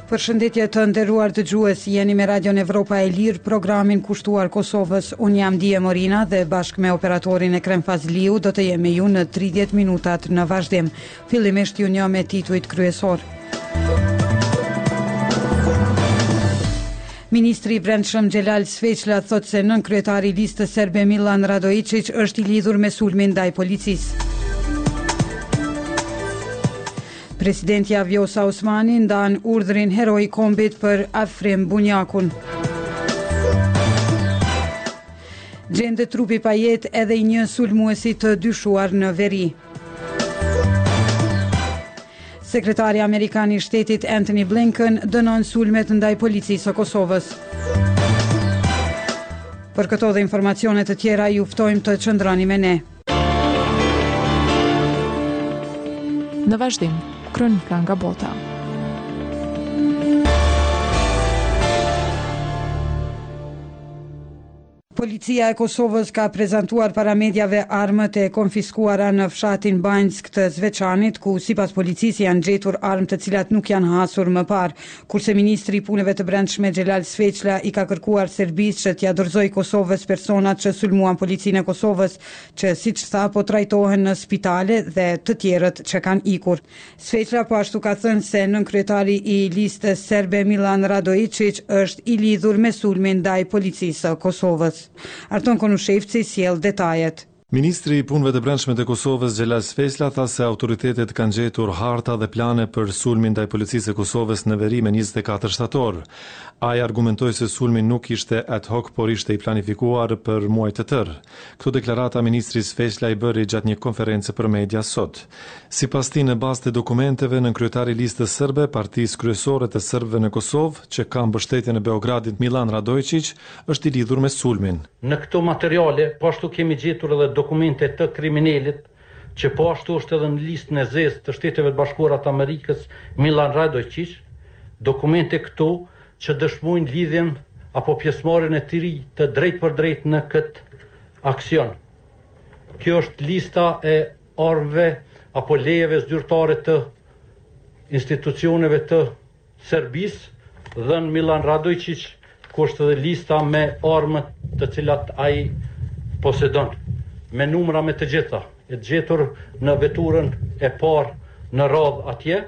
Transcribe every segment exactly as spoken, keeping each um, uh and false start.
Përshëndetje të nderuar dëgjues, jeni me Radion Evropa e Lirë, programin kushtuar Kosovës. Unë jam Dije Morina dhe bashkë me operatorin Ekrem Fazliu do të jemi me ju në tridhjetë minutat në vazhdim. Fillimisht ju njoh me titujt kryesor. Ministri i Brendshëm Xhelal Sveçla thotë se nën kryetari i listës serbe Milan Radojičić është i lidhur me sulmin ndaj policisë. Presidenti Vjosa Osmani ndan urdhrin heroi kombit për Afrim Bunjakun. Gjendet trupi pa jetë edhe i një sulmuesi të dyshuar në veri. Sekretari Amerikan i Shtetit Antony Blinken dënon sulmet ndaj policisë së Kosovës. Për këto dhe informacione të tjera ju ftojmë të qëndroni me ne. Në vazhdim, kronika nga bota. Policia e Kosovës ka prezantuar para mediave armët e konfiskuara në fshatin Banjsk të Zveçanit, ku sipas policisë janë gjetur armë të cilat nuk janë hasur më parë, kurse ministri i punëve të brendshme Xhelal Sveçla i ka kërkuar Serbisë që t'ia dorëzojë Kosovës personat që sulmuan policinë e Kosovës, që siç tha po trajtohen në spitale dhe të tjerët që kanë ikur. Sveçla po ashtu ka thënë se nën kryetari i listës serbe Milan Radojičić është i lidhur me sulmin ndaj policisë së Kosovës. Arton Konushevci sjell detajet. Ministri i punëve të brendshme të Kosovës Xhelal Sveçla tha se autoritetet kanë gjetur harta dhe plane për sulmin ndaj policisë së Kosovës në veri me njëzet e katër shtator. Ai argumentoi se sulmi nuk ishte ad hoc, por ishte i planifikuar për muaj të tërë. Këtë deklarata ministri Sveçla i bëri gjatë një konferencë për media sot. Sipas tij, në bazë të dokumenteve, nën kryetari i listës serbe, partisë kryesore të serbëve në Kosovë, që ka mbështetjen e Beogradit Milan Radojičić, është i lidhur me sulmin. Në këto materiale, po ashtu kemi gjetur edhe dokumente të kriminalit, që po ashtu është edhe në listën e zezë të Shteteve të Bashkuara të Amerikës Milan Radojičić, dokumente këto që dëshmojnë lidhjen apo pjesëmarrjen e tij të drejtë për drejtë në këtë aksion. Kjo është lista e armëve apo lejeve zyrtare të institucioneve të Serbisë dhe në Milan Radojičić, ku është edhe lista me armët të cilat ai posedon, me numra me të gjitha, e gjetur në veturën e parë në radhë atje,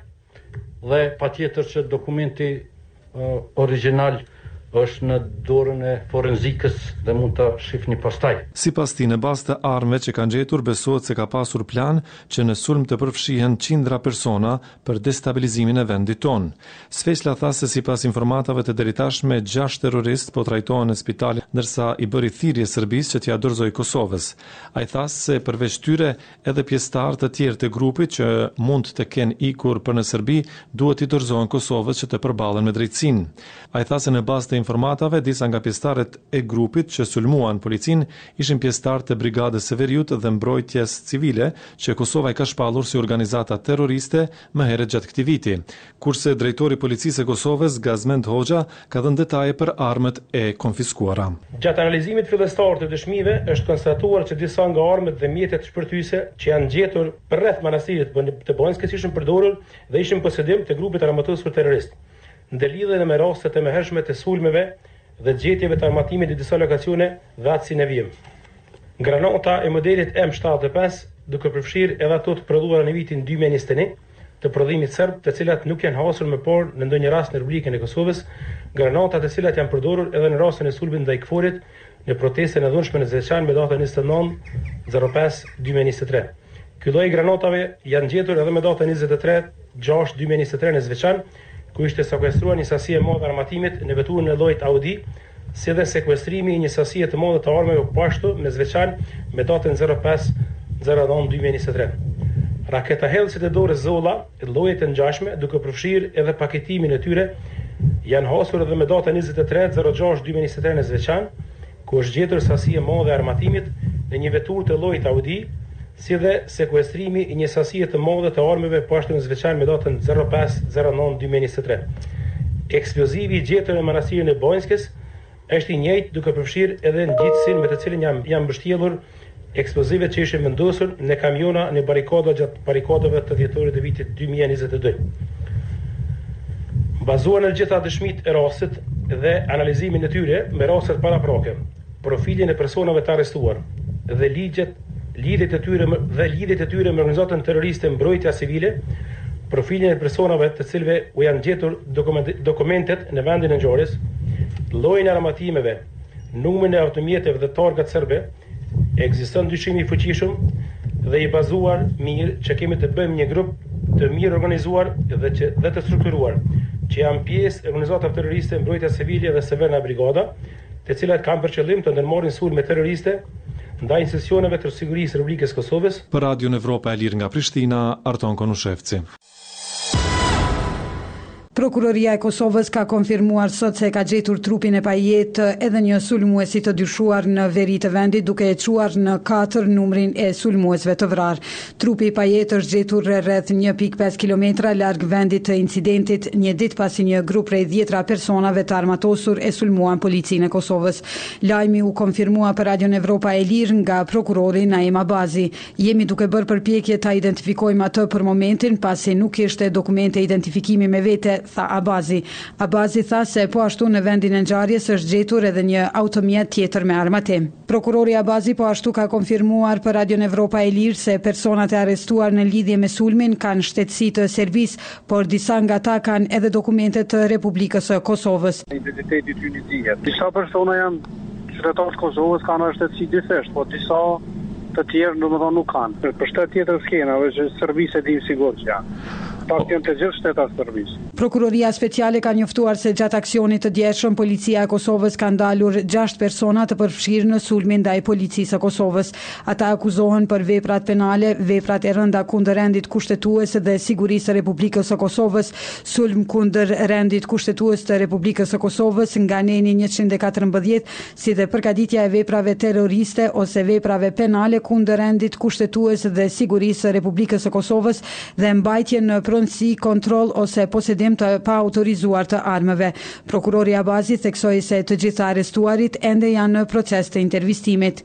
dhe patjetër që dokumenti uh, original është në dorën e forenzikës dhe mund të shihni pastaj. Sipas tij, në bazë të armëve që kanë gjetur, besohet se ka pasur plan që në sulm të përfshihen qindra persona për destabilizimin e vendit tonë. Sveçla tha se sipas informatave të deritashme, gjashtë terroristë po trajtohen në spitale, ndërsa i bëri thirrje Serbisë që t'ia dorëzojë Kosovës. Ai tha se përveç tyre edhe pjesëtarë të tjerë të grupit që mund të kenë ikur për në Serbi duhet i dorëzohen Kosovës që të përballen me drejtësinë. Ai tha se në bazë të informatave, disa nga pjesëtarët e grupit që sulmuan policinë ishin pjesëtarë të Brigadës së Veriut dhe Mbrojtjes Civile, që Kosova i ka shpallur si organizata terroriste më herët gjatë këtij viti. Kurse drejtori i policisë së Kosovës, Gazmend Hoxha, ka dhënë detaje për armët e konfiskuara. Gjatë analizimit fillestar të dëshmive, është konstatuar që disa nga armët dhe mjetet shpërthyese që janë gjetur përreth manastirit të Banjskës ishin përdorur dhe ishin posedim të grupit armatosur terrorist. Në lidhje me rastet e mëhershme të sulmeve dhe gjetjeve të armatimit në disa lokacione dhe atë si në vijim. Granata e modelit M shtatëdhjetë e pesë, duke përfshirë edhe ato të prodhuara në vitin dy mijë e njëzet e një të prodhimit serb, të cilat nuk janë hasur më parë në ndonjë rast në Republikën e Kosovës, granata të cilat janë përdorur edhe në rastin e sulmit ndaj Kforit në protestën e dhunshme në Zveçan me datën njëzet e nëntë zero pesë dy mijë e njëzet e tre. Ky lloj granatave janë gjetur edhe me datën njëzet e tre gjashtë dy mijë e njëzet e tre në Zveçan, ku ishte sekuestruar një sasi e madhe armatimit në veturën e llojit Audi, si dhe sekuestrimi i një sasie të madhe të armëve po ashtu me Zveçan me datën zero pesë zero nëntë dy mijë e njëzet e tre. Raketa hellësit e dorës Zolla, e llojet e ngjashme, duke përfshirë edhe paketimin e tyre, janë hasur edhe me datën njëzet e tre zero gjashtë dy mijë e njëzet e tre në Zveçan, ku është gjetur sasi e madhe armatimit në një veturë të llojit Audi, si dhe sekuestrimi i një sasie të madhe të armëve po ashtu në Zveçan me datën zero pesë zero nëntë dy mijë e njëzet e tre. Eksplozivi i gjetur në manastirin e Banjskës është i njëjtë, duke përfshirë edhe ngjitësin me të cilin janë janë mbështjellur eksplozivet që ishin vendosur në kamiona në barikada gjatë barikadave të dhjetorit të vitit dy mijë e njëzet e dy. Bazuar në gjitha dëshmitë e rastit dhe analizimin e tyre me rastet paraprake, profilin e personave të arrestuar dhe ligjet, lidhjet e tyre dhe lidhjet e tyre me organizatën terroriste Mbrojtja Civile, profilin e personave të cilëve u janë gjetur dokumentet në vendin e ngjarjes, llojin e armatimeve, numrin e automjeteve dhe targat serbe, ekziston dyshim i fuqishëm dhe i bazuar mirë që kemi të bëjmë një grup të mirë organizuar dhe, që, dhe të strukturuar, që janë pjesë e organizatave terroriste Mbrojtja Civile dhe Severna Brigada, të cilat kanë për qëllim të ndërmarrin sulme terroriste ndaj institucioneve të sigurisë së Republikës Kosovës. Për Radion Evropa e Lirë nga Prishtina, Arton Konushevci. Prokuroria e Kosovës ka konfirmuar sot se ka gjetur trupin e pajetë edhe një sulmuesi të dyshuar në veri të vendit, duke e quar në katër numrin e sulmuesve të vrarë. Trupi i pajetë është gjetur rreth një pikë pesë kilometra larg vendit të incidentit, një ditë pasi një grup prej dhjetra personave të armatosur e sulmuan policinë e Kosovës. Lajmi u konfirmua për Radion Evropa e Lirë nga prokurori Naim Abazi. Jemi duke bërë përpjekje ta identifikojmë atë për momentin, pasi nuk kishte dokumente identifikimi me vete, tha Abazi. Abazi tha se po ashtu në vendin e ngjarjes është gjetur edhe një automjet tjetër me armatim. Prokurori Abazi po ashtu ka konfirmuar për Radion Evropa e Lirë se personat e arrestuar në lidhje me sulmin kanë shtetësi të Serbisë, por disa nga ta kanë edhe dokumente të Republikës së Kosovës. Identiteti i tyre dihet. Disa persona janë qytetarë të Kosovës, kanë shtetësi dyfisht, por disa të tjerë domethënë nuk kanë. Për, për shtet tjetër skena, që Serbisë e dim sigurt që janë. Pak janë të gjithë shtetat Serbisë. Prokuroria speciale ka njoftuar se gjatë aksionit të djeshëm, policia e Kosovës ka ndalur gjashtë persona të përfshirë në sulmin ndaj policisë së Kosovës. Ata akuzohen për veprat penale, veprat e rënda kundër rendit kushtetues dhe sigurisë së Republikës së Kosovës, sulm kundër rendit kushtetues të Republikës së Kosovës nga neni njëqind e katërmbëdhjetë, si dhe përgatitja e veprave terroriste ose veprave penale kundër rendit kushtetues dhe sigurisë së Republikës së Kosovës dhe mbajtje në pronësi, kontroll ose posedim të pa autorizuar të armëve. Prokurori Abazi theksoi se të gjitha arrestuarit ende janë në proces të intervistimit.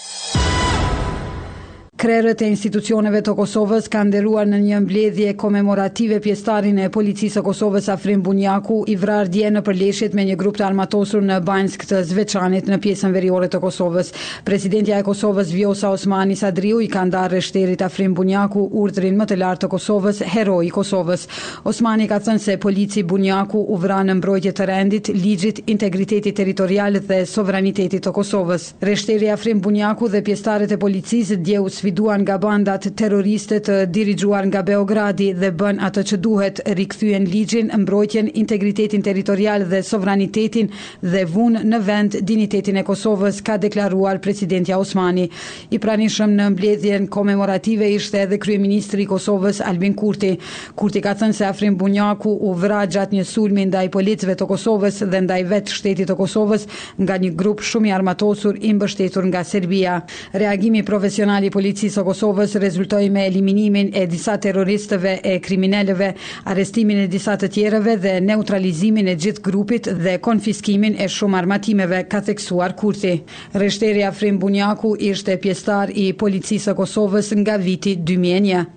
Krerët e institucioneve të Kosovës kanë nderuar në një mbledhje komemorative pjesëtarin e policisë së Kosovës Afrim Bunjaku, i vrarë dje në përleshjet me një grup të armatosur në Banjsk të Zveçanit në pjesën veriore të Kosovës. Presidentja e Kosovës Vjosa Osmani Sadriu i ka ndarë rreshterit Afrim Bunjaku urdhrin më të lartë të Kosovës, heroi i Kosovës. Osmani ka thënë se polici Bunjaku u vra në mbrojtje të rendit, ligjit, integritetit territorial dhe sovranitetit të Kosovës. Rreshteri Afrim Bunjaku dhe pjesëtarët e policisë dje u duan nga bandat terroriste të dirigjuar nga Beogradi dhe bën atë që duhet, rikthyen ligjin, mbrojtjen, integritetin territorial dhe sovranitetin dhe vun në vend dinitetin e Kosovës, ka deklaruar presidentja Osmani. I pranishëm në mbledhjen komemorative ishte edhe kryeministri i Kosovës Albin Kurti. Kurti ka thënë se Afrim Bunjaku u vra gjatë një sulmi ndaj policëve të Kosovës dhe ndaj vetë shtetit të Kosovës nga një grup shumë i armatosur i mbështetur nga Serbia. Reagimi profesional i policisë së Kosovës rezultoi me eliminimin e disa terroristëve e kriminalëve, arrestimin e disa të tjerëve dhe neutralizimin e gjithë grupit dhe konfiskimin e shumë armatimeve, ka theksuar Kurti. Rreshteri Afrim Bunjaku ishte pjesëtar i policisë së Kosovës nga viti dy mijë e një.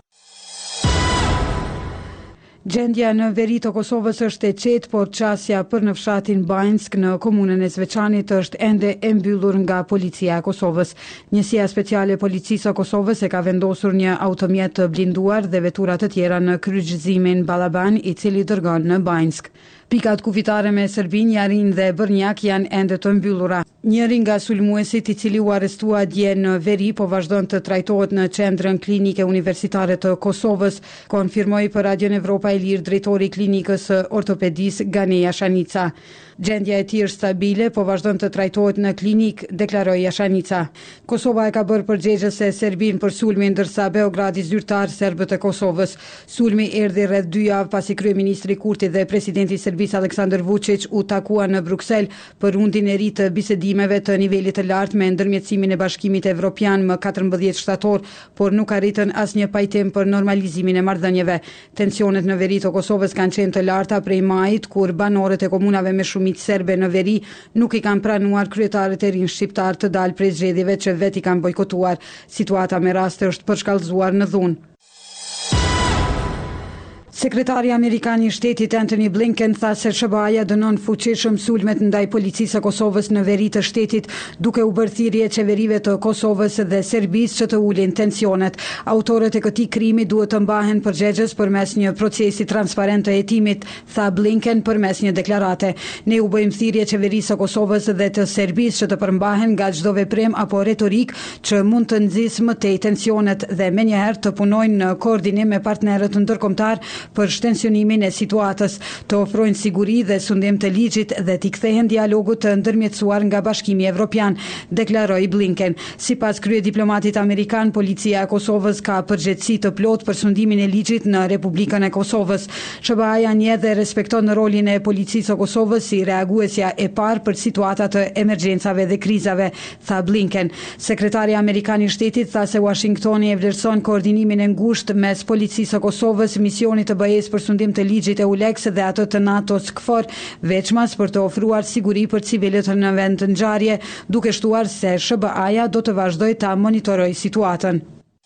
Gjendja në veri të Kosovës është e qetë, por qasja për në fshatin Banjsk në komunën e Zveçanit është ende e mbyllur nga policia e Kosovës. Njësia speciale e policisë së Kosovës e ka vendosur një automjet të blinduar dhe vetura të tjera në kryqëzimin Balaban, i cili dërgon në Banjsk. Pikat kufitare me Serbin, Jarin dhe Bërnjak janë ende të mbyllura. Njëri nga sulmuesit, i cili u arrestua dje në veri, po vazhdon të trajtohet në qendrën klinike universitare të Kosovës, konfirmoi për Radion Evropa e Lirë drejtori i klinikës së ortopedisë Ganeja Shanica. Gjendja e tij është stabile, po vazhdon të trajtohet në klinik, deklaroi Jashanica. Kosova e ka bërë përgjigje se Serbin për sulmin, ndërsa Beogradi zyrtar serbët e Kosovës. Sulmi erdhi rreth dy javë pasi kryeministri Kurti dhe presidenti i Serbisë Aleksandar Vučić u takuan në Bruksel për rundin e ri të bisedimeve të nivelit të lartë me ndërmjetësimin e Bashkimit Evropian më katërmbëdhjetë shtator, por nuk arritën asnjë pajtim për normalizimin e marrëdhënieve. Tensionet në veri të Kosovës kanë qenë të larta prej majit, kur banorët e komunave me shumicë serbe në veri nuk i kanë pranuar kryetarët e rinj shqiptar të dalë prej zgjedhjeve që vetë i kanë bojkotuar. Situata me raste është përshkallëzuar në dhunë. Sekretari Amerikan I Shtetit Antony Blinken tha se S B A-ja dënon fuqishëm sulmet ndaj policisë së Kosovës në veri të shtetit, duke u bërë thirrje qeverive të Kosovës dhe Serbisë që të ulin tensionet. Autorët e këtij krimi duhet të mbahen përgjegjës përmes një procesi transparent të hetimit, tha Blinken përmes një deklarate. Ne u bëjmë thirrje qeverisë së Kosovës dhe të Serbisë që të përmbahen nga çdo veprim apo retorik që mund të nxjisë më tej tensionet dhe menjëherë të punojnë në koordinim me partnerët ndërkombëtar për shtensionimin e situatës, të ofrojnë siguri dhe sundim të ligjit dhe t'i kthehen dialogut të ndërmjetësuar nga Bashkimi Evropian, deklaroi Blinken. Sipas kryediplomatit amerikan, policia e Kosovës ka përgjegjësi të plotë për sundimin e ligjit në Republikën e Kosovës. S B A-ja njeh dhe respekton rolin e policisë së Kosovës si reaguesja e parë për situata të emergjencave dhe krizave, tha Blinken. Sekretari Amerikan I Shtetit tha se Washingtoni e vlerëson koordinimin e ngushtë mes policisë së Kosovës, misionit të B E S për sundim të ligjit e U L E X dhe atë të NATO-s KFOR, veçmas për të ofruar siguri për civilët në vend të ngjarje, duke shtuar se S B A-ja do të vazhdojë ta monitorojë situatën.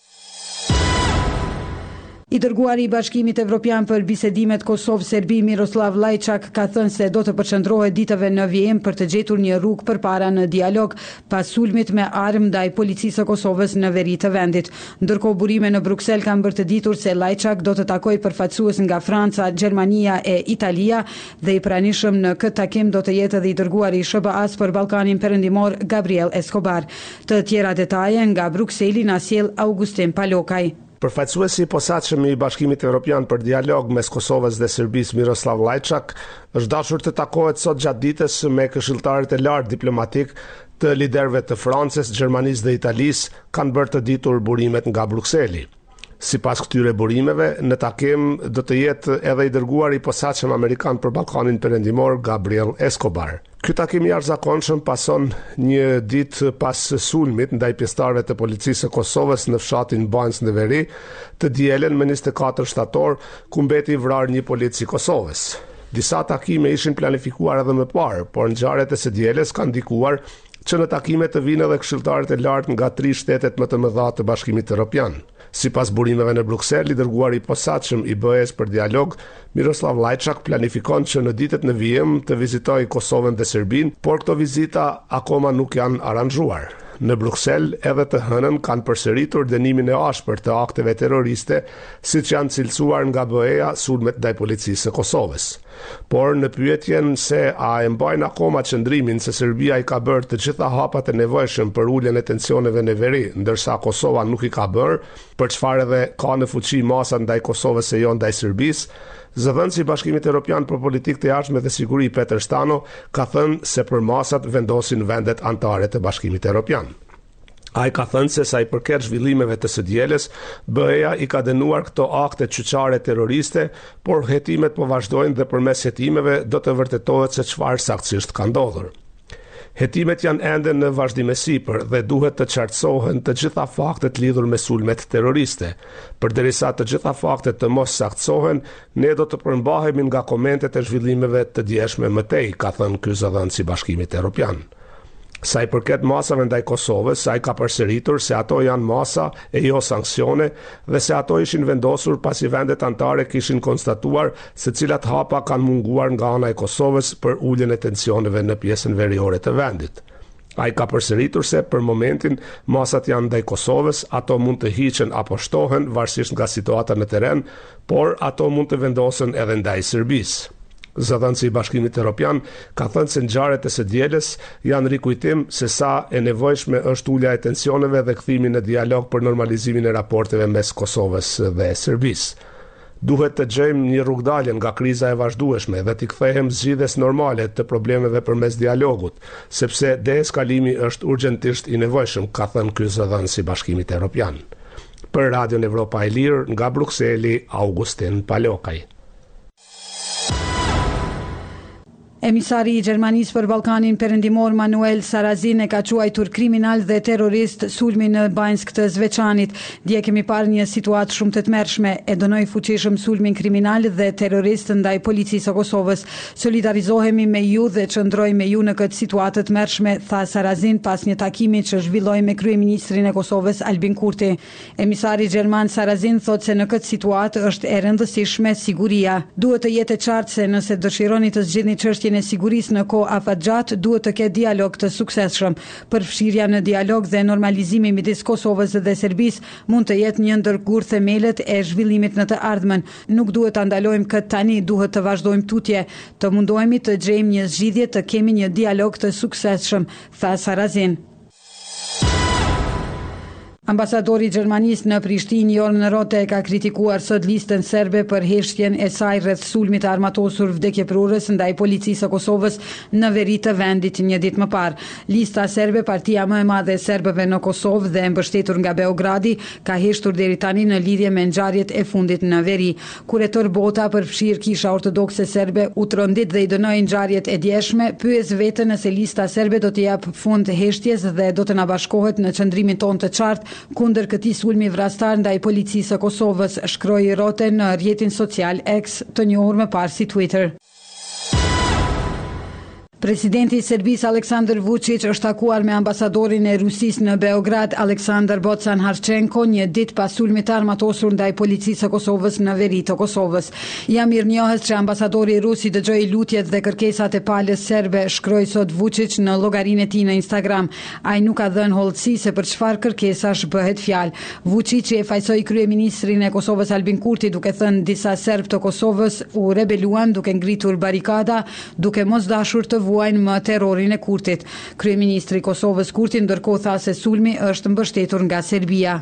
I dërguari I Bashkimit Evropian për bisedimet Kosovë-Serbi Miroslav Lajçak ka thënë se do të përqendrohet ditëve në vijim për të gjetur një rrugë përpara në dialog pas sulmit me armë ndaj policisë së Kosovës në veri të vendit. Ndërkohë burime në Bruksel kanë bërë të ditur se Lajçak do të takojë përfaqësues nga Franca, Gjermania e Italia dhe I pranishëm në këtë takim do të jetë edhe I dërguari I S B A-s për Ballkanin Perëndimor Gabriel Escobar. Të tjera detaje nga Brukseli na sjell Augustin Palokaj. Përfaqësuesi I posaçëm I Bashkimit Evropian për dialog mes Kosovës dhe Serbisë Miroslav Lajçak është dashur të takohet sot gjatë ditës me këshilltarët e lartë diplomatik të liderëve të Francës, Gjermanisë dhe Italisë, kanë bërë të ditur burimet nga Brukseli. Sipas këtyre burimeve, në takim do të jetë edhe I dërguari I posaçëm amerikan për Ballkanin Perëndimor Gabriel Escobar. Ky takim I jashtëzakonshëm pason një ditë pas sulmit ndaj pjesëtarëve të policisë së Kosovës në fshatin Banjës në veri të dielën me njëzet e katër shtator, ku mbeti I vrarë një polic I Kosovës. Disa takime ishin planifikuar edhe më parë, por ngjarjet e së dielës kanë ndikuar që në takime të vinë edhe këshilltarët e lartë nga tri shtetet më të mëdha të Bashkimit Evropian. Sipas burimeve në Bruksel, I dërguari I posaçëm I B E S për dialog, Miroslav Lajçak planifikon që në ditët në vijim të vizitojë Kosovën dhe Serbinë, por këto vizita akoma nuk janë aranjuar. Në Bruksel, edhe të hënën kanë përsëritur dënimin e ashpër të akteve terroriste, siç janë cilësuar nga B E-ja sulmet ndaj policisë së Kosovës. Por në pyetjen se a e mbajnë akoma qëndrimin se Serbia I ka bërë të gjitha hapat e nevojshëm për uljen e tensioneve në veri, ndërsa Kosova nuk I ka bërë, për çfarë edhe ka në fuqi masa ndaj Kosovës e jo ndaj Serbisë, zëdhënësi I Bashkimit Evropian për politikë të jashtme dhe siguri Peter Stano ka thënë se për masat vendosin vendet anëtare të Bashkimit Evropian. Ai ka thënë se sa I përket zhvillimeve të së dielës, B E-ja I ka dënuar këto akte qyçare terroriste, por hetimet po vazhdojnë dhe përmes hetimeve do të vërtetohet se çfarë saktësisht ka ndodhur. Hetimet janë ende në vazhdim e sipër dhe duhet të qartësohen të gjitha faktet lidhur me sulmet terroriste. Përderisa të gjitha faktet të mos saktësohen, ne do të përmbahemi nga komentet e zhvillimeve të djeshme më tej, ka thënë ky zëdhënës I Bashkimit Evropian. Sa I përket masave ndaj Kosovës, ai ka përsëritur se ato janë masa e jo sanksione dhe se ato ishin vendosur pasi vendet anëtare kishin konstatuar se cilat hapa kanë munguar nga ana e Kosovës për uljen e tensioneve në pjesën veriore të vendit. Ai ka përsëritur se për momentin masat janë ndaj Kosovës, ato mund të hiqen apo shtohen varësisht nga situata në terren, por ato mund të vendosen edhe ndaj Serbisë. Zëdhënësi I Bashkimit Evropian ka thënë se ngjarjet e së dielës janë rikujtim se sa e nevojshme është ulja e tensioneve dhe kthimi në dialog për normalizimin e raporteve mes Kosovës dhe Serbisë. Duhet të gjejmë një rrugdalje nga kriza e vazhdueshme dhe t'i kthehemi zgjidhjes normale të problemeve përmes dialogut, sepse deeskalimi është urgjentisht I nevojshëm, ka thënë ky zëdhënës I Bashkimit Evropian. Për Radion Evropa e Lirë, nga Brukseli, Augustin Palokaj. Emisari i Gjermanisë për Ballkanin Perëndimor Manuel Sarrazin e ka quajtur kriminal dhe terrorist sulmin në Banjsk të Zveçanit. Dje kemi parë një situatë shumë të tmerrshme, e dënoi fuqishëm sulmin kriminal dhe terrorist ndaj policisë së Kosovës. Solidarizohemi me ju dhe qëndroj me ju në këtë situatë të tmerrshme, tha Sarrazin pas një takimi që zhvilloi me kryeministrin e Kosovës Albin Kurti. Emisari gjerman Sarrazin thotë se në këtë situatë është e rëndësishme siguria. Duhet të jetë e qartë se nëse dëshironi të zgjidhni çështjen e sigurisë në kohë afatgjat, duhet të ketë dialog të suksesshëm. Përfshirja në dialog dhe normalizimi midis Kosovës dhe Serbisë mund të jetë një ndër gur themelët e zhvillimit në të ardhmen. Nuk duhet ta ndalojmë këtë tani, duhet të vazhdojmë tutje, të mundohemi të gjejmë një zgjidhje, të kemi një dialog të suksesshëm, tha Sarrazin. Ambasadori i Gjermanisë në Prishtinë Jorn Rote ka kritikuar sot listën serbe për heshtjen e saj rreth sulmit të armatosur vdekjeprurës ndaj policisë së Kosovës në veri të vendit një ditë më parë. Lista serbe, partia më e madhe e serbëve në Kosovë dhe e mbështetur nga Beogradi, ka heshtur deri tani në lidhje me ngjarjet e fundit në veri. Kurëtor Bota përfshir Kisha Ortodokse serbe u trondit dhe i dënoi ngjarjet e djeshme, pyes veten nëse lista serbe do të jap fund heshtjes dhe do të na bashkohet në qëndrimin tonë të qartë kundër këtij sulmi vrastar ndaj policisë së Kosovës, shkroi Rote në rrjetin social X, të njohur më parë si Twitter. Presidenti i Serbisë Aleksandar Vučić është takuar me ambasadorin e Rusisë në Beograd Aleksandar Bocan Harçenko një ditë pas sulmit të armatosur ndaj policisë së Kosovës në veri të Kosovës. Jam mirënjohës që ambasadori rus i dëgjoi lutjet dhe kërkesat e palës serbe, shkroi sot Vučić në llogarinë e tij në Instagram. Ai nuk ka dhënë hollësi se për çfarë kërkesash bëhet fjalë. Vučić e fajsoi kryeministrin e Kosovës Albin Kurti duke thënë disa serb të Kosovës u rebeluan duke ngritur barikada, duke mos dashur të vuajnë më terrorin e Kurtit. Kryeministri i Kosovës Kurti ndërkohë tha se sulmi është mbështetur nga Serbia.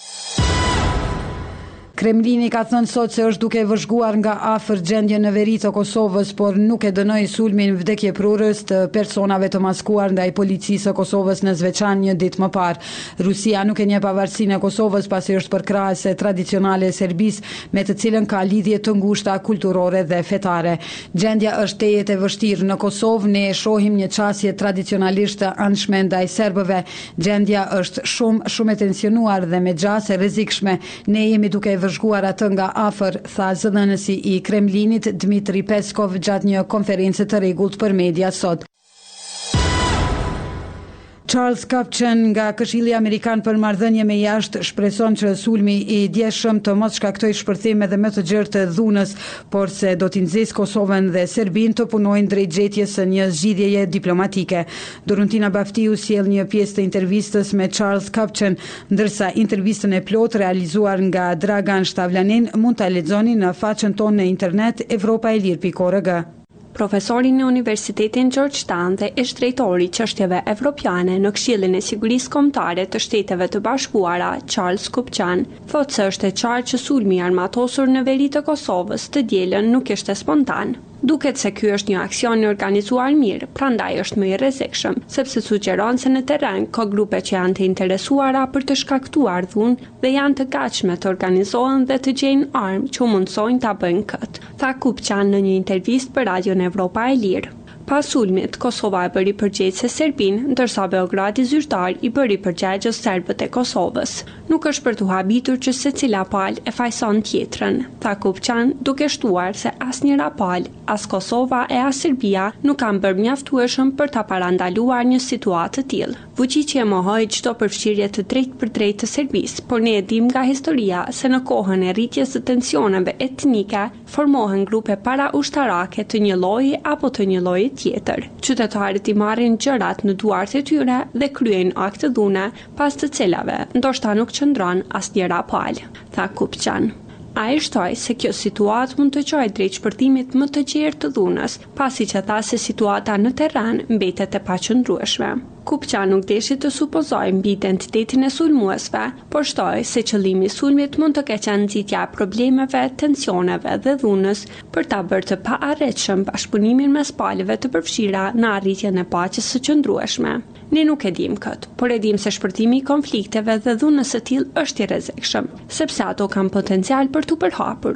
Kremlini ka thënë sot se është duke vëzhguar nga afër gjendjen në veri të Kosovës, por nuk e dënoi sulmin vdekjeprurës të personave të maskuar ndaj policisë së Kosovës në Zveçan një ditë më parë. Rusia nuk e njeh pavarësinë e Kosovës pasi është përkrahëse tradicionale e Serbisë, me të cilën ka lidhje të ngushta kulturore dhe fetare. Gjendja është tejet e vështirë në Kosovë, ne e shohim një qasje tradicionalisht të anshme ndaj serbëve. Gjendja është shumë shumë e tensionuar dhe me gjasë e rrezikshme. Ne jemi duke vëzhguar atë nga afër, tha zëdhënësi i Kremlinit Dmitri Peskov gjatë një konferencë të rregullt për media sot. Charles Kupchan nga Këshilli Amerikan për Marrëdhënie me Jashtë shpreson që sulmi i djeshëm të mos shkaktojë shpërthim edhe më të gjerë të dhunës, por se do t'i nxjisë Kosovën dhe Serbinë të punojnë drejt gjetjes së një zgjidhjeje diplomatike. Doruntina Baftiu sjell një pjesë të intervistës me Charles Kupchan, ndërsa intervistën e plotë realizuar nga Dragan Shtavlanin mund ta lexoni në faqen tonë në internet evropa e lirë pikë org. Profesori në Universitetin Georgetown dhe ish drejtori i çështjeve evropiane në Këshillin e Sigurisë Kombëtare të Shteteve të Bashkuara, Charles Kupchan, thotë se është e qartë që sulmi i armatosur në veri të Kosovës të dielën nuk ishte spontan. Duket se ky është një aksion i organizuar mirë, prandaj është më i rrezikshëm, sepse sugjeron se në terren ka grupe që janë të interesuara për të shkaktuar dhunë dhe janë të gatshme të organizohen dhe të gjejnë armë që mundsojnë ta bëjnë këtë, tha Kupchan në një intervistë për Radion Evropa e Lirë. Pas sulmit, Kosova e bëri përgjegjëse Serbinë, ndërsa Beogradi zyrtar i bëri përgjegjës serbët e Kosovës. Nuk është për të habitur që secila palë e fajson tjetrën, tha Kupchan, duke shtuar se asnjëra palë, as Kosova e as Serbia nuk kanë bërë mjaftueshëm për ta parandaluar një situatë të tillë. Vučić e mohoi çdo përfshirje të drejtë për drejtë të Serbisë, por ne e dim nga historia se në kohën e rritjes së tensioneve etnike formohen grupe para-ushtarake të një lloji apo të një lloji tjetër. Qytetarët i marrin gjërat në duart e tyre dhe kryejnë akte dhune, pas të cilave ndoshta nuk qëndron asnjëra palë, tha Kupchan. Ai shtoi se kjo situatë mund të çojë drejt shpërthimit më të gjerë të dhunës, pasi që tha se situata në terren mbetet e paqëndrueshme. Kupchan nuk deshi të supozojë mbi identitetin e sulmuesve, por shtoi se qëllimi i sulmit mund të ketë qenë nxitja e problemeve, tensioneve dhe dhunës për ta bërë të paarritshëm bashkëpunimin mes palëve të përfshira në arritjen e paqes së qëndrueshme. Ne nuk e dim këtë, por e dim se shpërthimi i konflikteve dhe dhunës së tillë është i rrezikshëm, sepse ato kanë potencial për t'u përhapur.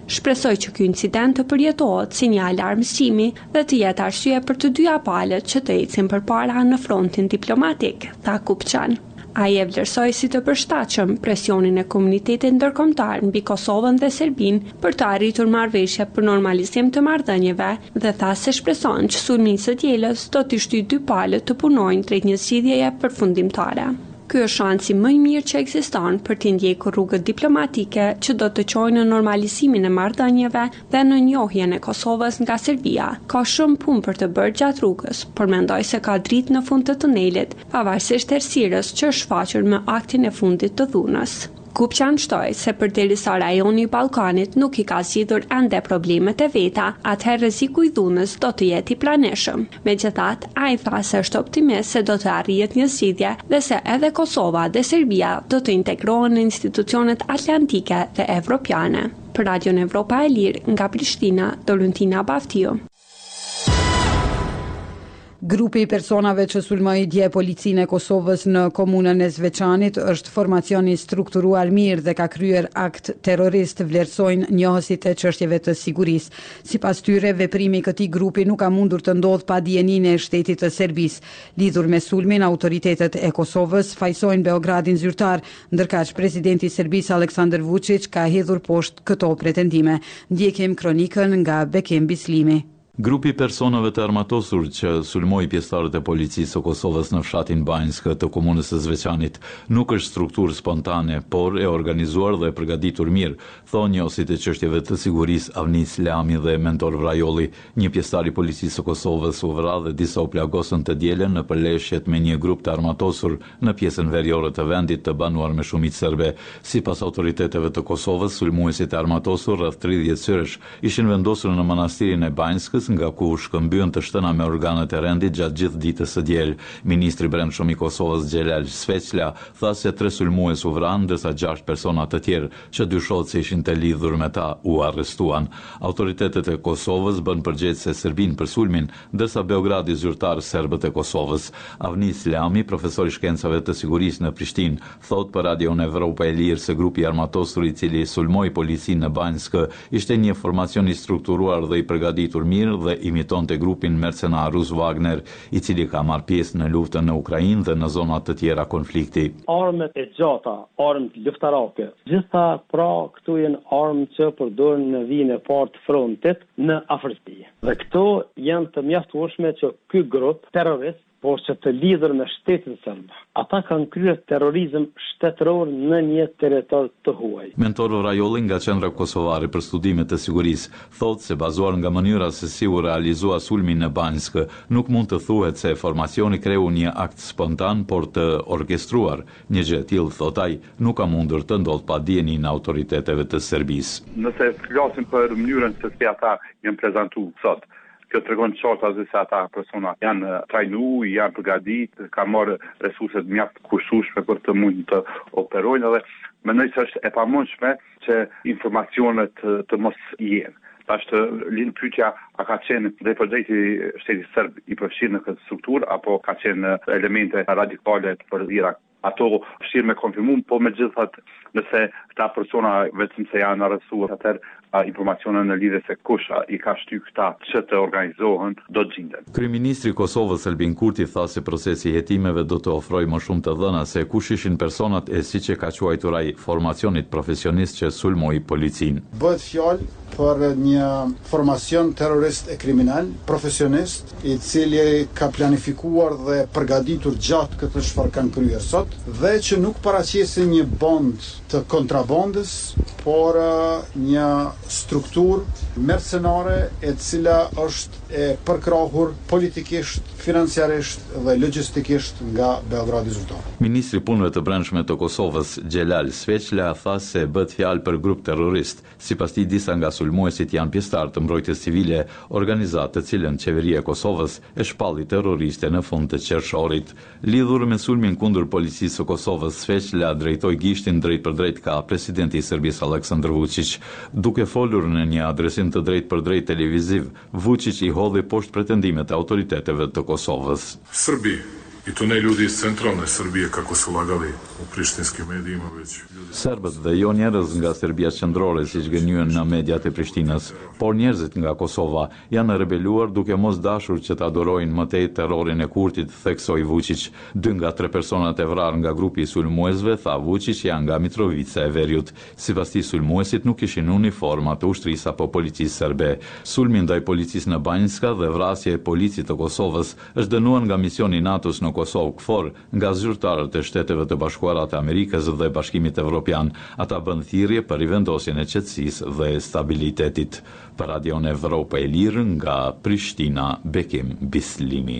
shpresoj që ky incident të përjetohet si një alarmësimi dhe të jetë arsye për të dyja palët që të ecin përpara në frontin diplomatik, tha Kupçan. Ai e vlerësoi si të përshtatshëm presionin e komunitetit ndërkombëtar mbi Kosovën dhe Serbinë për të arritur marrëveshje për normalizim të marrëdhënieve dhe tha se shpreson që sulmi i së dielës do t'i shtyjë dy palët të punojnë drejt një zgjidhjeje përfundimtare. Ky është shansi më i mirë që ekziston për të ndjekur rrugët diplomatike që do të çojnë në normalizimin e marrëdhënieve dhe në njohjen e Kosovës nga Serbia. Ka shumë punë për të bërë gjatë rrugës, por mendoj se ka dritë në fund të tunelit, pavarësisht errësirës që është shfaqur me aktin e fundit të dhunës. Kupçan shtoi se përderisa rajoni i Ballkanit nuk i ka zgjidhur ende problemet e veta, atëherë rreziku i dhunës do të jetë i planeshëm. Megjithatë, ai tha se është optimist se do të arrihet një zgjidhje dhe se edhe Kosova dhe Serbia do të integrohen në institucionet atlantike dhe evropiane. Për Radion Evropa e Lirë, nga Prishtina, Dolentina Baftiu. Grupi i personave që sulmoi dje policinë e Kosovës në komunën e Zveçanit është formacioni strukturuar mirë dhe ka kryer akt terrorist, vlerësojnë njohësit e çështjeve të sigurisë. Sipas tyre, veprimi i këtij grupi nuk ka mundur të ndodhë pa dijeninë e shtetit të Serbisë. Lidhur me sulmin, autoritetet e Kosovës fajsojnë Beogradin zyrtar, ndërkaq presidenti i Serbisë Aleksandar Vučić ka hedhur poshtë këto pretendime. Ndjekim kronikën nga Bekim Bislimi. Grupi personave të armatosur që sulmoi pjesëtarët e policisë së Kosovës në fshatin Banjsk të komunës së Zveçanit nuk është strukturë spontane, por e organizuar dhe e përgatitur mirë, thonë njohësit e çështjeve të sigurisë Avnis Lami dhe Mentor Vrajolli. Një pjesëtar i policisë së Kosovës u vra dhe disa u plagosën të dielën në përleshjet me një grup të armatosur në pjesën veriore të vendit të banuar me shumicë serbe. Sipas autoriteteve të Kosovës, sulmuesit e armatosur rreth tridhjetë syresh ishin vendosur në manastirin e Banjskës, nga ku shkëmbyen të shtëna me organet e rendit gjatë gjithë ditës së diel. Ministri i Brendshëm i Kosovës Xhelal Sveçla tha se tre sulmues u vranë, ndërsa gjashtë persona të tjerë që dyshohet se ishin të lidhur me ta u arrestuan. Autoritetet e Kosovës bën përgjigje se Serbinë për sulmin, ndërsa Beogradi zyrtar serbët e Kosovës. Avnis Lami, profesor i shkencave të sigurisë në Prishtinë, thot për Radion Evropa e Lirë se grupi armatosur i cili sulmoi policinë në Banjsk ishte një formacion i strukturuar dhe i përgatitur mirë dhe imiton të grupin mercenar rus Wagner, i cili ka marrë pjesë në luftën në Ukrainë dhe në zonat të tjera konflikti. Armët e gjata, armët luftarake, gjitha pra këtu janë armë që përdoren në vijën e parë të frontit në Afrikë. Dhe këto janë të mjaftueshme që ky grup terrorist, por që të lidhur me shtetin serb. Ata kanë kryer terrorizëm shtetëror në një territor të huaj. Mentor Vrajolli nga Qendra Kosovare për Studime të Sigurisë thotë se bazuar nga mënyra se si u realizua sulmi në Banjsk, nuk mund të thuhet se formacioni kreu një akt spontan, por të orkestruar. Një gjë e tillë, thot ai, nuk ka mundur të ndodhë pa dijenin e autoriteteve të Serbisë. Nëse flasim për mënyrën se si ata janë prezantuar sot, kjo tregon qartë se ata persona janë trajnu, janë përgatitur, kanë marrë resurset mjaft kushtueshme për të mund të operojnë dhe mendoj se është e pamundshme që informacionet të, të mos jenë. Tashtë lind pyetja, a ka qenë dhe përgjithësi shteti serb i përfshirë në këtë strukturë apo ka qenë elemente radikale të përdhira? Ato vështirë me konfirmum, po me gjithat nëse këta persona vetëm se janë arrestuar, atëherë informacionën në lidhje se kush i ka shtyr këta që të organizohen do të gjenden. Kryeministri i Kosovës Albin Kurti tha se procesi i hetimeve do të ofrojë më shumë të dhëna se kush ishin personat e siç e ka quajtur ai formacionit profesionist që sulmoi policinë. Bëhet fjalë për një formacion terrorist e kriminal, profesionist, i cili ka planifikuar dhe përgatitur gjatë këtë çfarë kanë kryer sot, dhe që nuk paraqesin një bond të kontrabandës, por një strukturë mercenare e cila është e përkrahur politikisht, financiarisht dhe logjistikisht nga Beogradi zyrtar. Ministri i Punëve të Brendshme të Kosovës Xhelal Sveçla tha se bëhet fjalë për grup terrorist. Sipas tij, disa nga sulmuesit janë pjesëtar të mbrojtjes civile, organizatë të cilën qeveria e Kosovës e shpalli terroriste në fund të qershorit. Lidhur me sulmin kundër policisë së Kosovës, Sveçla drejtoi gishtin drejt për drejt ka presidenti i Serbisë Aleksandar Vučić. Duke folur në një adresim të drejt për drejt televiziv, Vučić i hodhi poshtë pretendimet e autoriteteve të Kosovës. Срби I to ne ljudi iz centralne Srbije, kako su lagali u prištinskim medijima, već ljudi... Serbët dhe jo njerëz nga Serbia qendrore, siç gënjyen në mediat e Prishtinës, por njerëzit nga Kosova janë rebeluar duke mos dashur që të adorojnë më tej terrorin e Kurtit, theksoi Vučić. Dy nga tre personat e vrarë nga grupi i sulmuesve, tha Vučić, janë nga Mitrovica e Veriut. Sipas tij, sulmuesit nuk kishin uniforma të ushtrisë apo policisë serbe. Sulmi ndaj policisë në Banjska dhe vrasja e policit të Kosovës është dënuar nga misioni NATO-s në Kosovë KFOR nga zyrtarët e Shteteve të Bashkuara të Amerikës dhe Bashkimit Evropian. Ata bën thirrje për rivendosjen e qetësisë dhe stabilitetit. Për Radion Evropa e Lirë nga Prishtina, Bekim Bislimi.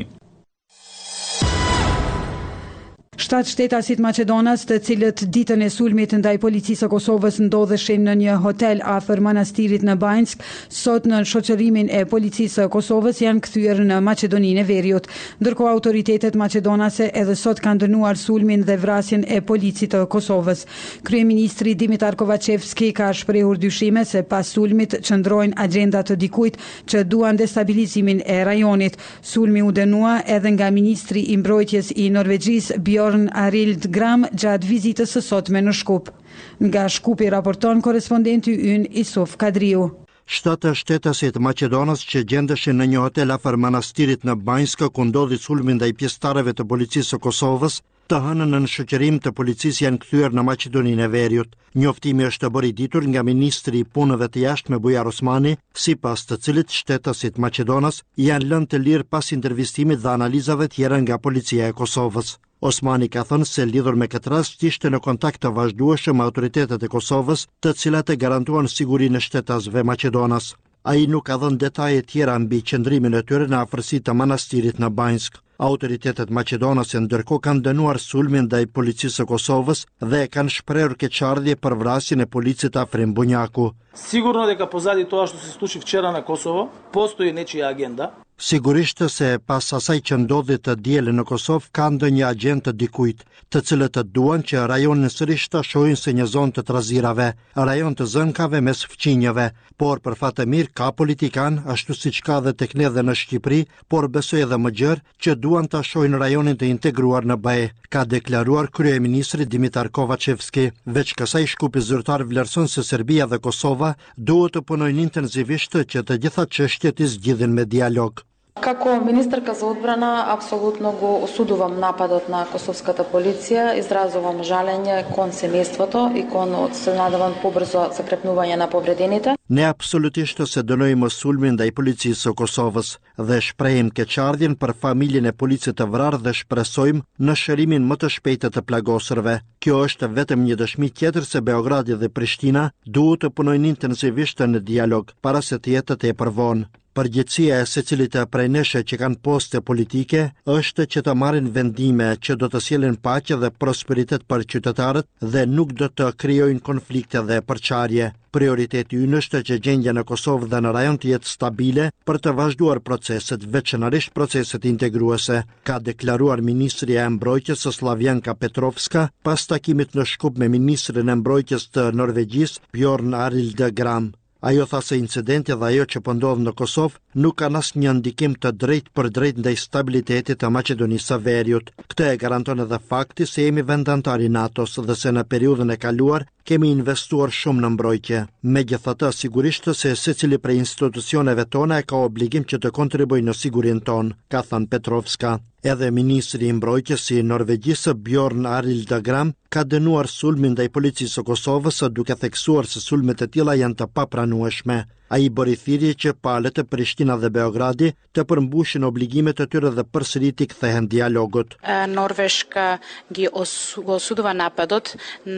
Shtatë shtetasit Maqedonas, të cilët ditën e sulmit ndaj policisë së Kosovës ndodheshin në një hotel afër manastirit në Banjsk, sot në shoqërimin e policisë së Kosovës janë kthyer në Maqedoninë e Veriut. Ndërkohë autoritetet maqedonase edhe sot kanë dënuar sulmin dhe vrasjen e policisë të Kosovës. Kryeministri Dimitar Kovacevski ka shprehur dyshime se pas sulmit qëndrojnë agenda të dikujt që duan destabilizimin e rajonit. Sulmi u dënua edhe nga ministri i mbrojtjes i Norvegjisë Bjørn Arild Gram gjatë vizitës së sotme në Shkup. Nga Shkupi raporton korespondenti ynë Isuf Kadriu. Shtatë shtetasit Maqedonas që gjendeshin në një hotel afër manastirit në Banjska ku ndodhi sulmi ndaj pjesëtarëve të policisë së Kosovës, të hënën në shoqërim të policisë janë kthyer në Maqedoninë e Veriut. Njoftimi është bërë i ditur nga ministri i punëve të jashtme Bujar Osmani, sipas të cilit shtetasit Maqedonas janë lënë të lirë pas intervistimit dhe analizave tjera nga policia e Kosovës. Osmani ka thënë se lidhur me këtë rast ishte në kontakt të vazhdueshëm me autoritetet e Kosovës, të cilat e garantuan sigurinë e shtetasve Maqedonas. Ai nuk ka dhënë detaje tjera mbi qëndrimin e tyre në afërsi të manastirit në Banjsk. Autoritetet maqedonase ndërkohë kanë dënuar sulmin ndaj policisë së Kosovës dhe kanë shprehur keqardhje për vrasjen e policit Afrim Bunjaku. Sigurno дека позади тоа што се случи вчера на Косово, постои нечија агенда. Sigurisht se pas asaj që ndodhi të dielën në Kosovë ka ndonjë agjent të dikujt, të cilët të duan që rajonin sërish ta shohin se një zonë të trazirave, rajon të zënkave mes fqinjeve, por për fat të mirë ka politikan, ashtu siç ka dhe tek ne dhe në Shqipëri, por besoj edhe më gjerë që duan ta shohin rajonin të integruar në B E, ka deklaruar kryeministri Dimitar Kovacevski. Veç kësaj, Shkupi zyrtar vlerëson se Serbia dhe Kosova duhet të punojnë intenzivisht që të gjitha çështjet i zgjidhen me dialog. Како министерка за одбрана, апсолутно го осудувам нападот на косовската полиција, изразувам жалење кон семејството и кон се надевам побрзо закрепнување на повредените. Ne absolutisht se dënojmë sulmin ndaj policisë së Kosovës dhe shprehim keqardhjen për familjen e policit të vrarë dhe shpresojmë në shërimin më të shpejtë të plagosërve. Kjo është vetëm një dëshmi tjetër se Beogradi dhe Prishtina duhet të punojnë intensivisht në dialog para se të jetë të përvonë. Përgjegjësia e secilit prej nesh që kanë poste politike është që të marrin vendime që do të sjellin paqe dhe prosperitet për qytetarët dhe nuk do të krijojnë konflikte dhe përçarje. Prioriteti ynë është që gjendja në Kosovë dhe në rajon të jetë stabile për të vazhduar proceset, veçanërisht proceset integruese, ka deklaruar ministri e mbrojtjes Slavjanka Petrovska pas takimit në Shkup me ministrin e mbrojtjes të Norvegjisë Bjørn Arild Gram. Ajo tha se incidenti dhe ajo që po ndodh në Kosovë nuk ka asnjë ndikim të drejtë për drejtë ndaj stabilitetit të Maqedonisë së Veriut. Këtë e garanton edhe fakti se jemi vend antar i NATO-s dhe se në periudhën e kaluar kemi investuar shumë në mbrojtje. Megjithatë, sigurisht se secili prej institucioneve tona e ka obligim që të kontribuojë në sigurinë tonë, ka thënë Petrovska. Edhe ministri i mbrojtjes i Norvegjisë Bjørn Arild Gram ka dënuar sulmin ndaj policisë së Kosovës duke theksuar se sulmet e tilla janë të papranueshme. Ai bëri thirrje që palët e Prishtina dhe Beogradi të përmbushin obligimet e tyre dhe përsëriti kthehen dialogut. Norveška ги осудува нападот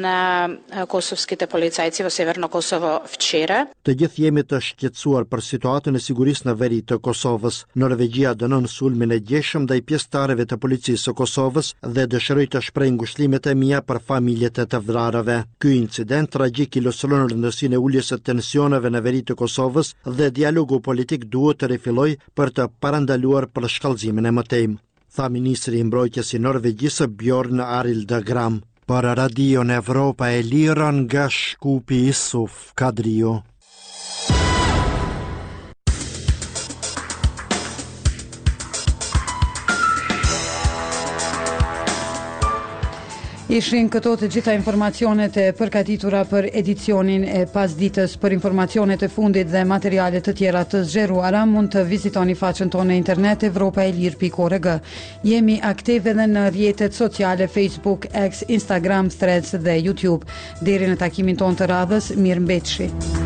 на косовските полицајци во Северно Косово вчера. Të gjithë jemi të shqetësuar për situatën e sigurisë në veri të Kosovës. Norvegjia dënon sulmin e gjeshëm ndaj pjesëtarëve të policisë së Kosovës dhe dëshiroj të shpreh ngushëllimet e mia për familjet e të vrarëve. Ky incident tragjik ilustron rëndësinë e uljes së tensioneve në veri të Kosovës dhe dialogu politik duhet të rifilloj për të parandaluar për shkallëzimin e mëtejmë, tha ministri i mbrojtjes i Norvegjisë Bjørn Arild Gram. Për Radion Evropa e Lirë nga Shkupi, Isuf Kadriu. Ishin këto të gjitha informacionet e përgatitura për edicionin e pasditës. Për informacionet e fundit dhe materialet të tjera të zgjeruara mund të vizitoni faqen tonë në internet evropaelir pikë org. Jemi aktiv edhe në rrjetet sociale Facebook, X, Instagram, Threads dhe YouTube. Deri në takimin tonë të radhës, mirëmbëjtje.